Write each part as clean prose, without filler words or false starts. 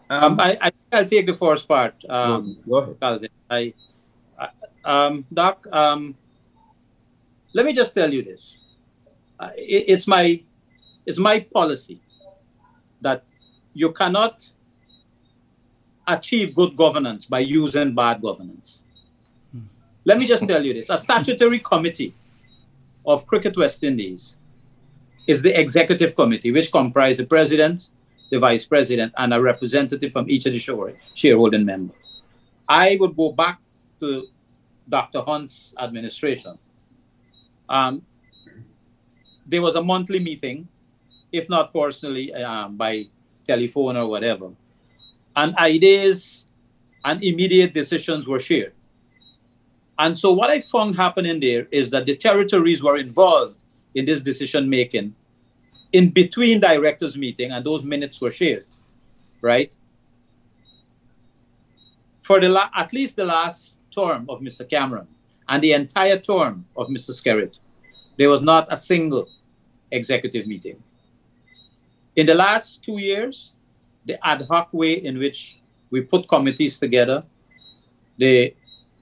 I think I'll take the first part, Go ahead. Calvin. Doc, let me just tell you this. It's my policy that you cannot achieve good governance by using bad governance. Let me just tell you this. A statutory committee of Cricket West Indies is the executive committee, which comprises the president, the vice president, and a representative from each of the shareholding members. I would go back to Dr. Hunt's administration. Um, there was a monthly meeting, if not personally, by telephone or whatever, and ideas and immediate decisions were shared. And so what I found happening there is that the territories were involved in this decision making in between directors meeting, and those minutes were shared, right? For at least the last term of Mr. Cameron and the entire term of Mr. Skerritt, there was not a single executive meeting. In the last 2 years, the ad hoc way in which we put committees together, the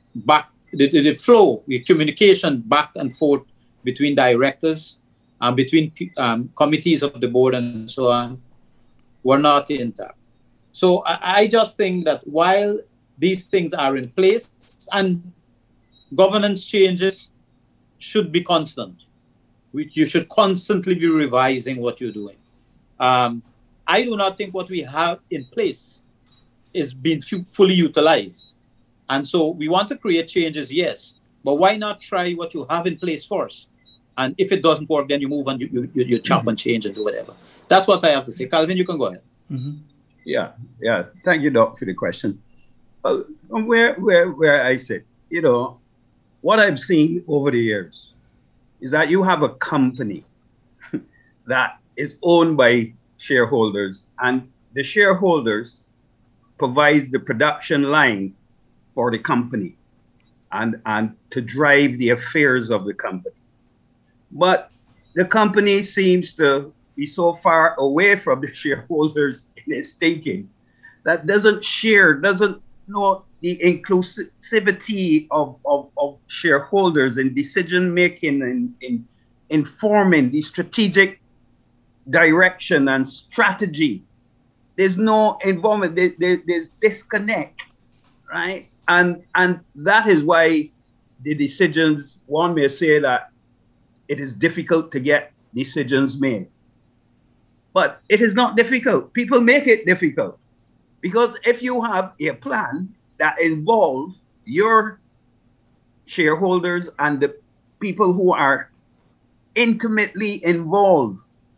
the flow, the communication back and forth between directors and between committees of the board and so on, were not intact. So I just think that while these things are in place and governance changes should be constant, you should constantly be revising what you're doing. Um, I do not think what we have in place is being fully utilized. And so we want to create changes, yes, but why not try what you have in place first? And if it doesn't work, then you move and you chop and change and do whatever. That's what I have to say. Calvin, you can go ahead. Yeah, yeah. Thank you, Doc, for the question. Well, from where I sit, what I've seen over the years is that you have a company that is owned by shareholders, and the shareholders provide the production line for the company and to drive the affairs of the company. But the company seems to be so far away from the shareholders in its thinking that doesn't know the inclusivity of shareholders in decision making and in informing the strategic direction and strategy. There's no involvement. There's disconnect, right? And that is why the decisions. One may say that it is difficult to get decisions made, but it is not difficult. People make it difficult because if you have a plan that involves your shareholders and the people who are intimately involved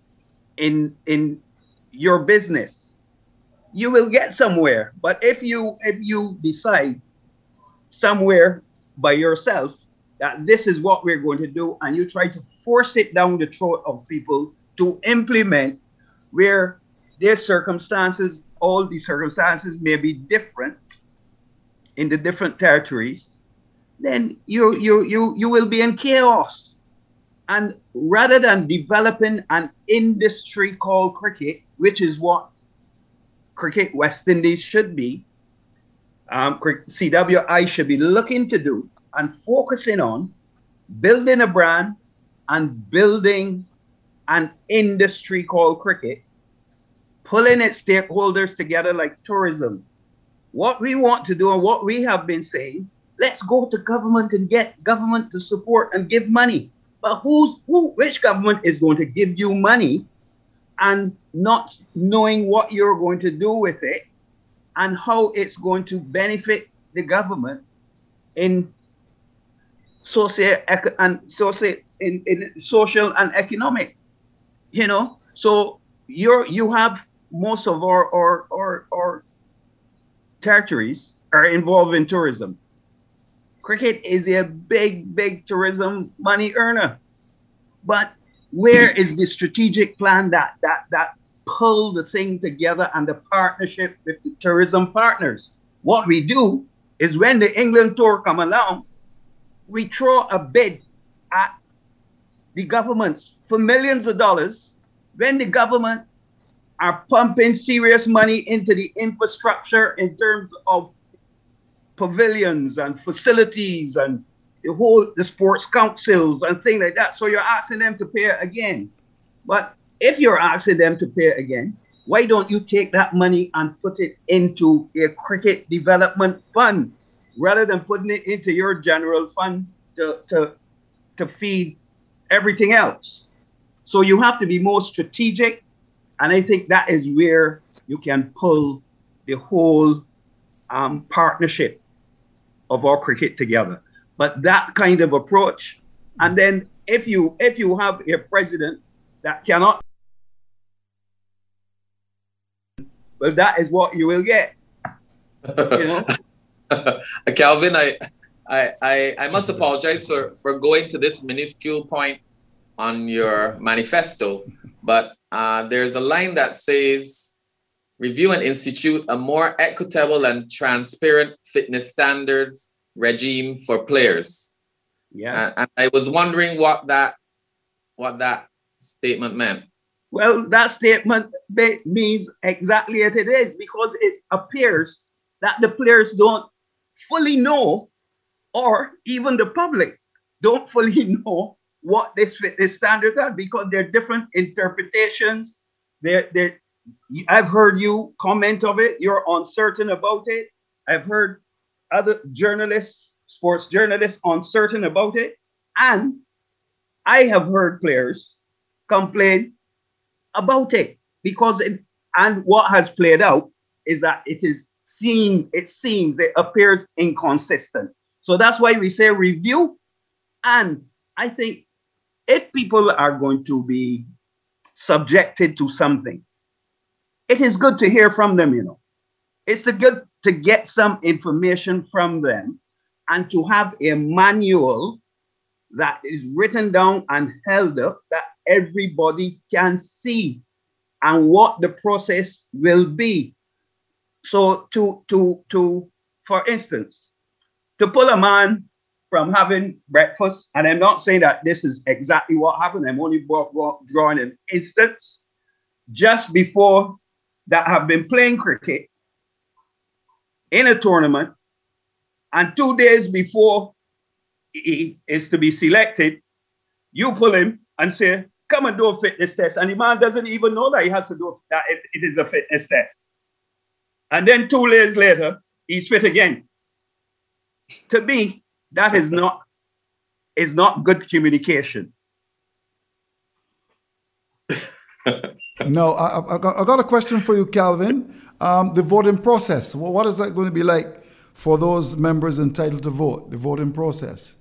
in your business, you will get somewhere. But if you decide somewhere by yourself that this is what we're going to do, and you try to force it down the throat of people to implement where their circumstances, all the circumstances may be different in the different territories, then you will be in chaos. And rather than developing an industry called cricket, which is what Cricket West Indies should be, CWI should be looking to do and focusing on building a brand and building an industry called cricket, pulling its stakeholders together like tourism. What we want to do and what we have been saying, let's go to government and get government to support and give money. But which government is going to give you money and not knowing what you're going to do with it and how it's going to benefit the government in social and economic, So you have most of our territories are involved in tourism. Cricket is a big tourism money earner. But where is the strategic plan that pull the thing together and the partnership with the tourism partners? What we do is when the England tour come along, we throw a bid at the governments for millions of dollars. When the governments are pumping serious money into the infrastructure in terms of pavilions and facilities and the sports councils and things like that. So you're asking them to pay again. But if you're asking them to pay again, why don't you take that money and put it into a cricket development fund rather than putting it into your general fund to feed everything else? So you have to be more strategic. And I think that is where you can pull the whole partnership of our cricket together. But that kind of approach, and then if you have a president that cannot, well, that is what you will get. You know? Calvin, I must apologize for going to this minuscule point on your manifesto, but there's a line that says, review and institute a more equitable and transparent fitness standards regime for players. Yes. And I was wondering what that statement meant. Well, that statement means exactly as it is, because it appears that the players don't fully know, or even the public don't fully know what this fitness standards are, because there are different interpretations. I've heard you comment of it. You're uncertain about it. I've heard other journalists, sports journalists, uncertain about it. And I have heard players complain about it because and what has played out is that it appears inconsistent. So that's why we say review. And I think if people are going to be subjected to something, it is good to hear from them, you know. It's good to get some information from them and to have a manual that is written down and held up that everybody can see and what the process will be. So for instance, to pull a man from having breakfast, and I'm not saying that this is exactly what happened, I'm only drawing an instance, just before that have been playing cricket in a tournament, and 2 days before he is to be selected, you pull him and say, come and do a fitness test. And the man doesn't even know that he has to do that. It is a fitness test. And then 2 days later, he's fit again. To me, that is not good communication. No, I got a question for you, Calvin. The voting process, what is that going to be like for those members entitled to vote, the voting process?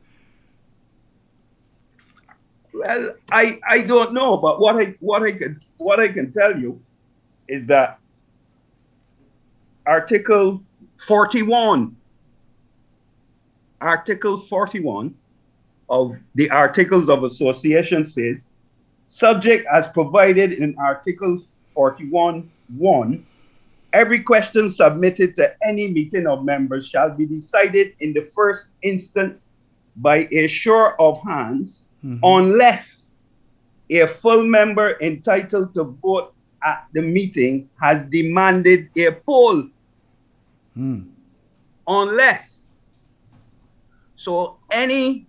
Well, I don't know, but what I can tell you is that Article 41 of the Articles of Association says, subject as provided in Article 41(1), every question submitted to any meeting of members shall be decided in the first instance by a show of hands, unless a full member entitled to vote at the meeting has demanded a poll. Unless. So any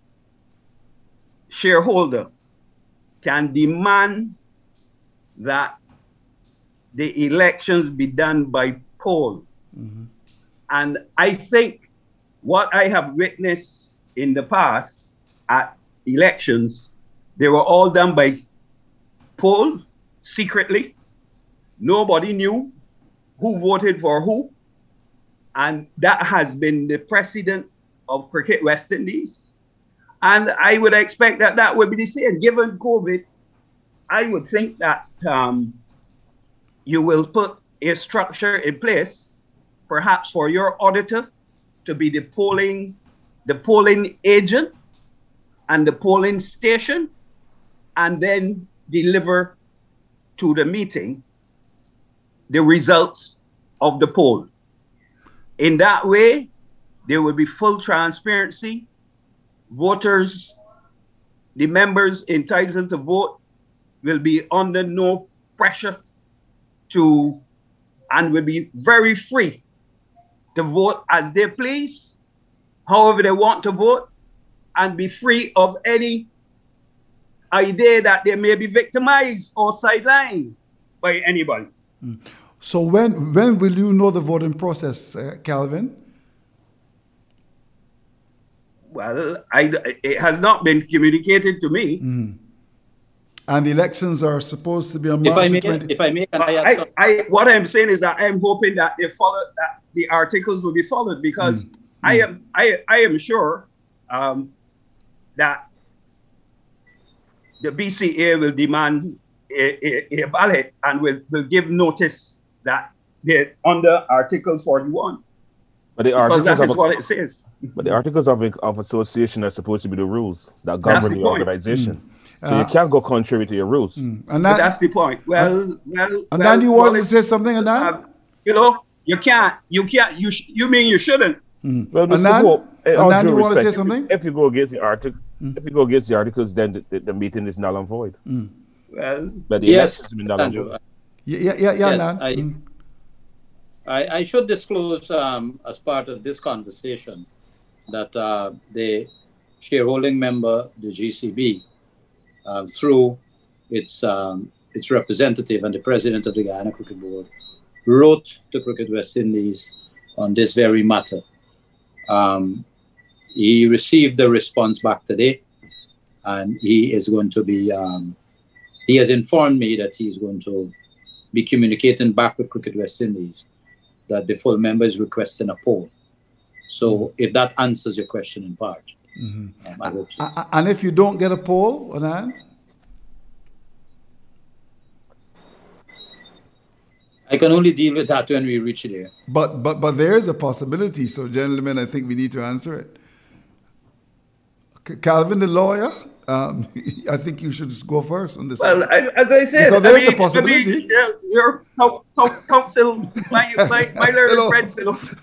shareholder can demand that the elections be done by poll. And I think what I have witnessed in the past at elections, they were all done by poll secretly. Nobody knew who voted for who. And that has been the precedent of Cricket West Indies. And I would expect that that would be the same. Given COVID, I would think that you will put a structure in place, perhaps for your auditor to be the polling agent and the polling station, and then deliver to the meeting the results of the poll. In that way, there will be full transparency. Voters, the members entitled to vote, will be under no pressure to, and will be very free to vote as they please, however they want to vote, and be free of any idea that they may be victimized or sidelined by anybody. So when will you know the voting process, Calvin? Well, it has not been communicated to me. And the elections are supposed to be on March 20th. If I may, can I add something? What I'm saying is that I'm hoping that they follow, that the articles will be followed, because I am sure that the BCA will demand a ballot and will give notice that they're under Article 41. But the articles that is what it says. But the articles of association are supposed to be the rules that govern the organization. So you can't go contrary to your rules. And that's the point. And then you wanted to say something, Anand? You can't. You mean you shouldn't? Well, Mr. Hope, Anand, you want to say something? If you go against the article, if you go against the articles, then the meeting is null and void. Well, but the elections have been null and void. Anand. I should disclose as part of this conversation that the shareholding member, the GCB, through its representative and the president of the Guyana Cricket Board, wrote to Cricket West Indies on this very matter. He received the response back today, and he is going to be, he has informed me that he's going to be communicating back with Cricket West Indies that the full member is requesting a poll. So if that answers your question in part, I hope so. And if you don't get a poll, Anand? I can only deal with that when we reach there. But there is a possibility. So, gentlemen, I think we need to answer it. Calvin, the lawyer, I think you should just go first on this. Well, as I said, because there is a possibility. Your counsel, my learned friend,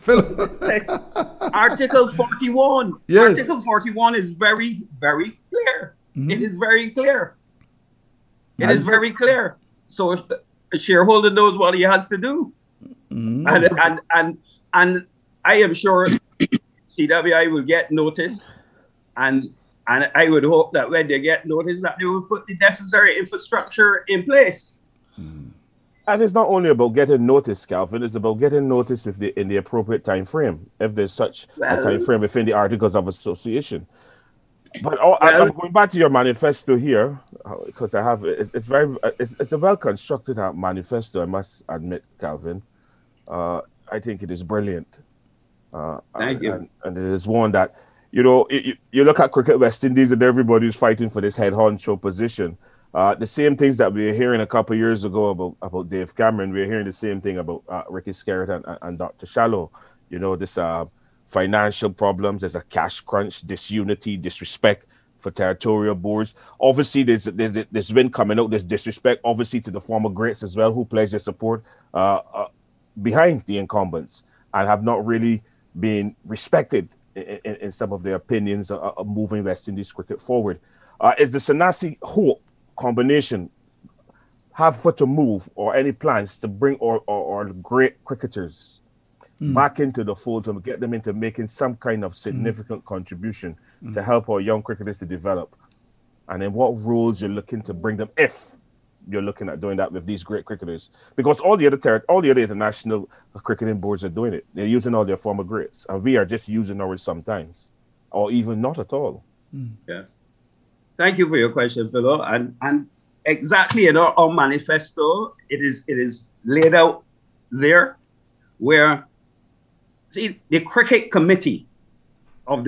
Article 41. Yes. Article 41 is very, very clear. It is very clear. It is very clear. So if a shareholder knows what he has to do, and I am sure CWI will get notice, and I would hope that when they get notice that they will put the necessary infrastructure in place. And it's not only about getting notice, Calvin, it's about getting notice in the appropriate time frame, if there's such a time frame within the Articles of Association. But I'm going back to your manifesto here, because I have it's a well-constructed manifesto, I must admit, Calvin. I think it is brilliant. Thank you. And it is one that, you look at Cricket West Indies and everybody's fighting for this head honcho position. The same things that we were hearing a couple of years ago about Dave Cameron, we're hearing the same thing about Ricky Skerritt and Dr. Shallow. This financial problems, there's a cash crunch, disunity, disrespect for territorial boards. Obviously, there's been coming out, there's disrespect, obviously, to the former greats as well, who pledged their support behind the incumbents and have not really been respected in some of their opinions of moving West Indies cricket forward. Is the Sanasi Hope combination have for to move, or any plans to bring or great cricketers back into the fold, to get them into making some kind of significant contribution to help our young cricketers to develop? And in what roles you're looking to bring them, if you're looking at doing that with these great cricketers? Because all the other international cricketing boards are doing it. They're using all their former greats, and we are just using ours sometimes, or even not at all. Yes. Thank you for your question, Philo. And exactly in our manifesto, it is laid out there, where the cricket committee of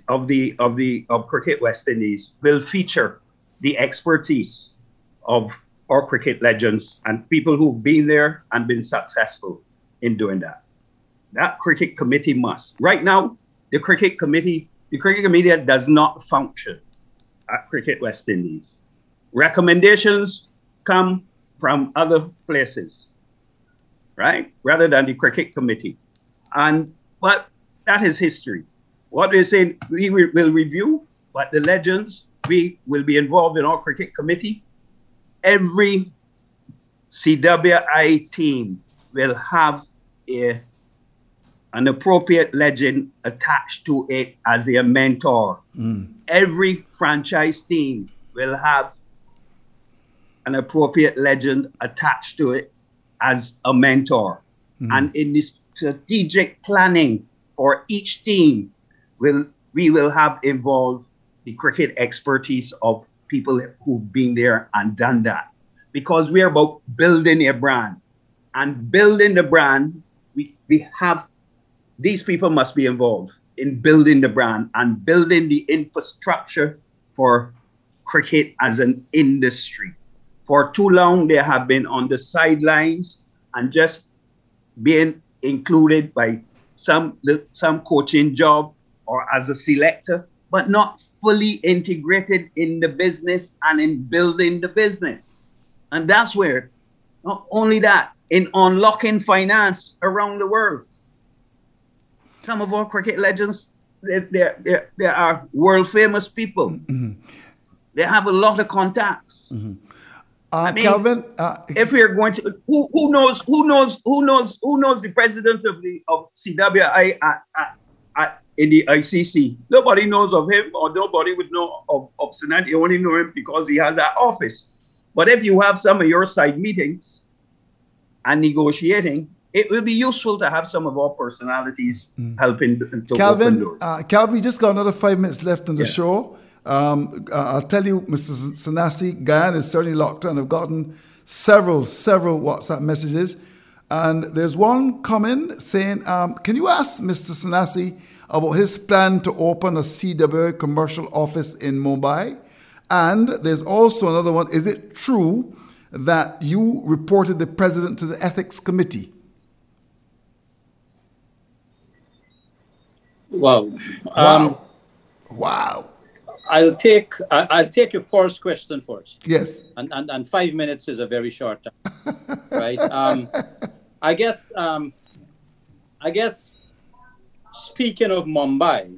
Cricket West Indies will feature the expertise of our cricket legends and people who've been there and been successful in doing that. That cricket committee must. Right now, the cricket committee does not function at Cricket West Indies. Recommendations come from other places, right? Rather than the cricket committee. But that is history. What we're saying, we will review, but the legends, we will be involved in our cricket committee every CWI team will have an appropriate legend attached to it as a mentor. Every franchise team will have an appropriate legend attached to it as a mentor. And in the strategic planning for each team, we will have involved the cricket expertise of people who've been there and done that. Because we're about building a brand. And building the brand, we have, these people must be involved in building the brand and building the infrastructure for cricket as an industry. For too long, they have been on the sidelines and just being included by some coaching job or as a selector, but not fully integrated in the business and in building the business. And that's where, not only that, in unlocking finance around the world. Some of our cricket legends, they are world famous people. They have a lot of contacts. I mean, Calvin, if we are going to, who knows the president of CWI in the ICC? Nobody knows of him, or nobody would know of Senat. You only know him because he has that office. But if you have some of your side meetings and negotiating, it will be useful to have some of our personalities helping to Calvin, open doors. Calvin, we just got another 5 minutes left in the show. I'll tell you, Mr. Sanasi, Guyana is certainly locked on. I've gotten several WhatsApp messages. And there's one coming saying, can you ask Mr. Sanasi about his plan to open a CWI commercial office in Mumbai? And there's also another one. Is it true that you reported the president to the ethics committee? Wow. Wow. I'll take your first question first. Yes. And 5 minutes is a very short time, right? I guess speaking of Mumbai,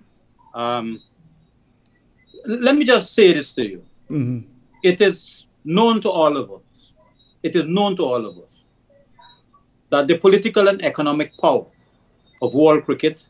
let me just say this to you. It is known to all of us. It is known to all of us that the political and economic power of world cricket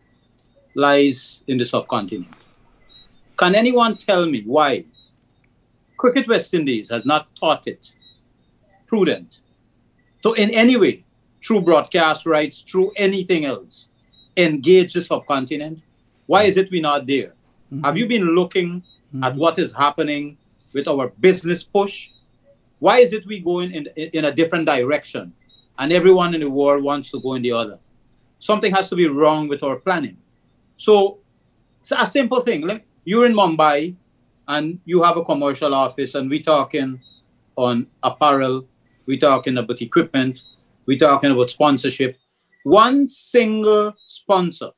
lies in the subcontinent. Can anyone tell me why Cricket West Indies has not thought it prudent to in any way, through broadcast rights, through anything else, engage the subcontinent? Why is it we're not there? Have you been looking at what is happening with our business push? Why is it we going in a different direction and everyone in the world wants to go in the other? Something has to be wrong with our planning. So it's a simple thing. Like, you're in Mumbai and you have a commercial office and we're talking on apparel, we're talking about equipment, we're talking about sponsorship. One single sponsor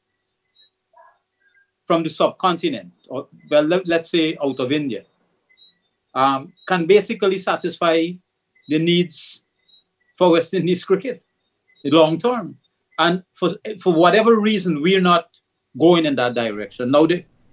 from the subcontinent, or well, let's say out of India, can basically satisfy the needs for West Indies cricket long term. And for whatever reason, we're not going in that direction. Now,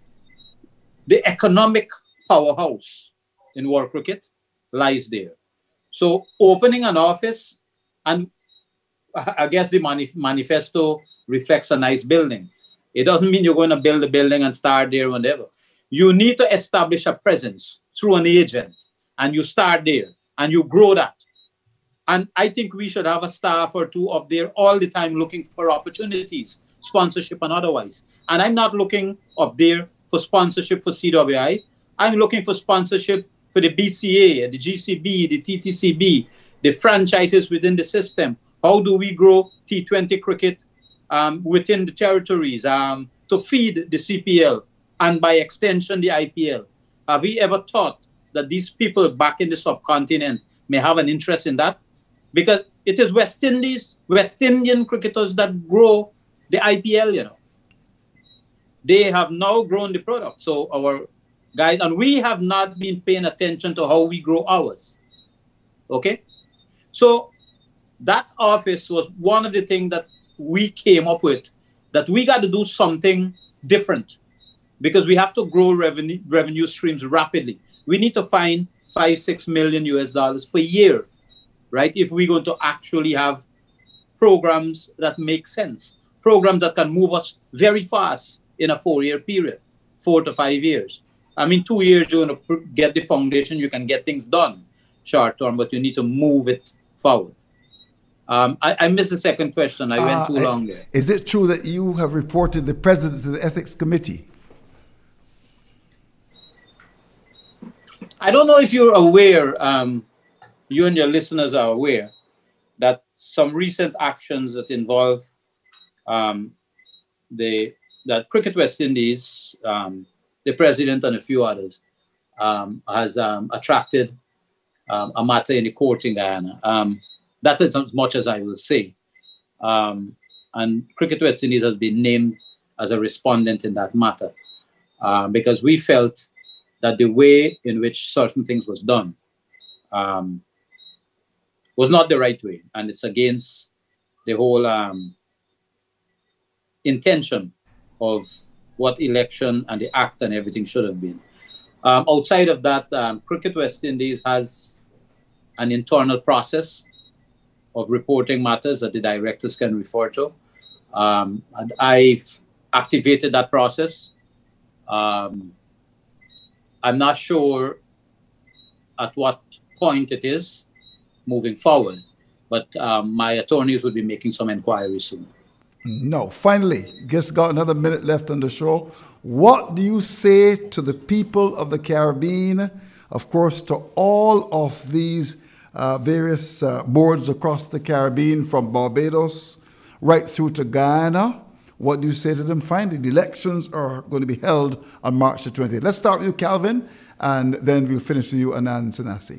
the economic powerhouse in world cricket lies there. So opening an office, and I guess the manifesto reflects a nice building. It doesn't mean you're going to build a building and start there or whatever. You need to establish a presence through an agent, and you start there and you grow that. And I think we should have a staff or two up there all the time looking for opportunities, sponsorship and otherwise. And I'm not looking up there for sponsorship for CWI. I'm looking for sponsorship for the BCA, the GCB, the TTCB, the franchises within the system. How do we grow T20 cricket within the territories to feed the CPL and by extension the IPL? Have we ever thought that these people back in the subcontinent may have an interest in that? Because it is West Indian cricketers that grow the IPL, you know. They have now grown the product. So our guys, and we have not been paying attention to how we grow ours. Okay? So that office was one of the things that we came up with, that we got to do something different because we have to grow revenue streams rapidly. We need to find $5-6 million US per year right? If we're going to actually have programs that make sense, programs that can move us very fast in a 4-year period, 4 to 5 years. I mean, 2 years, you're going to get the foundation, you can get things done short term, but you need to move it forward. I missed the second question. I went too long there. Is it true that you have reported the president to the ethics committee? I don't know if you're aware, you and your listeners are aware, that some recent actions that involve that Cricket West Indies, the president and a few others, has attracted a matter in the court in Guyana. That is as much as I will say. And Cricket West Indies has been named as a respondent in that matter because we felt that the way in which certain things was done was not the right way, and it's against the whole intention of what election and the act and everything should have been. Outside of that, Cricket West Indies has an internal process of reporting matters that the directors can refer to. And I've activated that process. I'm not sure at what point it is moving forward, but my attorneys will be making some inquiries soon. No. Finally, just got another minute left on the show. What do you say to the people of the Caribbean, of course, to all of these various boards across the Caribbean, from Barbados right through to Guyana? What do you say to them? Finally, the elections are going to be held on March the 20th. Let's start with you, Calvin, and then we'll finish with you, Anand Sanasi.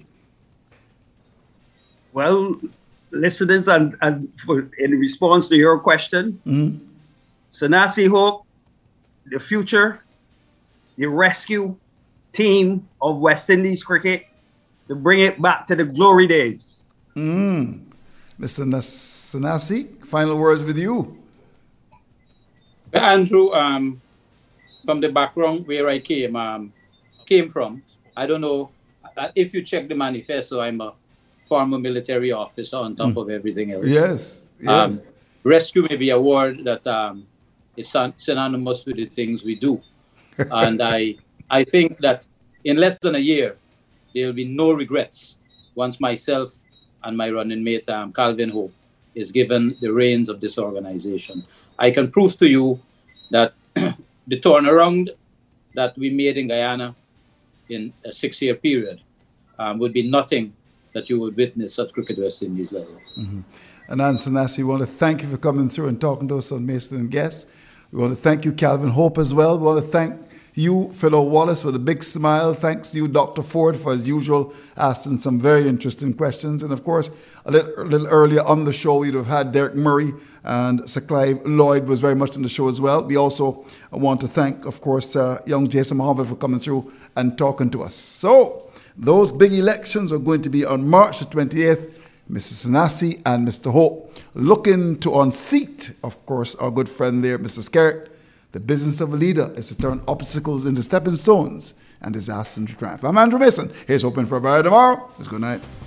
Well, listeners, and in response to your question, Sanasi Hope, the future, the rescue team of West Indies cricket, to bring it back to the glory days. Mr. Sanasi, final words with you. Andrew, from the background where I came from, I don't know, if you check the manifesto, I'm a former military officer on top of everything else. Yes. Rescue may be a word that is synonymous with the things we do. And I think that in less than a year, there will be no regrets once myself and my running mate, Calvin Hope, is given the reins of this organization. I can prove to you that the turnaround that we made in Guyana in a 6-year period would be nothing that you would witness at Cricket West Indies level. Anand Sanasi, we want to thank you for coming through and talking to us on Mason and Guest. We want to thank you, Calvin Hope, as well. We want to thank you, Philo Wallace, with a big smile. Thanks to you, Dr. Ford, for, as usual, asking some very interesting questions. And, of course, a little earlier on the show, you'd have had Derek Murray, and Sir Clive Lloyd was very much on the show as well. We also want to thank, of course, young Jason Mohammed for coming through and talking to us. So, those big elections are going to be on March the 28th. Mr. Sanasi and Mr. Hope looking to unseat, of course, our good friend there, Mr. Skerritt. The business of a leader is to turn obstacles into stepping stones and disaster into triumph. I'm Andrew Mason. Here's hoping for a better tomorrow. Good night.